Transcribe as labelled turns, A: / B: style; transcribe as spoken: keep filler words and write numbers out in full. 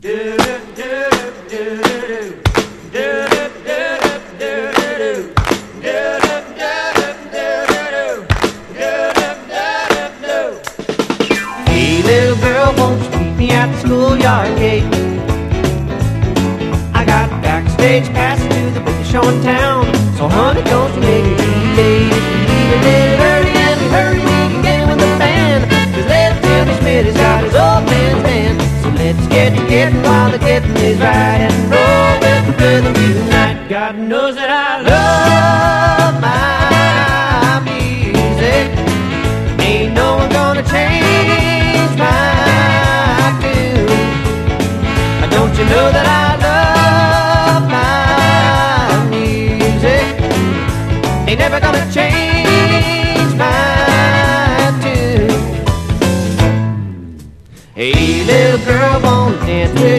A: Hey little girl, won't you meet me at the schoolyard gate? I got backstage passes to the biggest show in town. So honey, don't you make it too late. Leave a little early and we hurry, we can get with the band. Cause little Timmy Smith has got his old man's band. So let's get to getting while the getting is right, and roll with the rhythm tonight. God knows that I love my music. Ain't no one gonna change my tune. Don't you know that I love my music? Ain't never gonna change my tune. Hey little girl, wanna dance with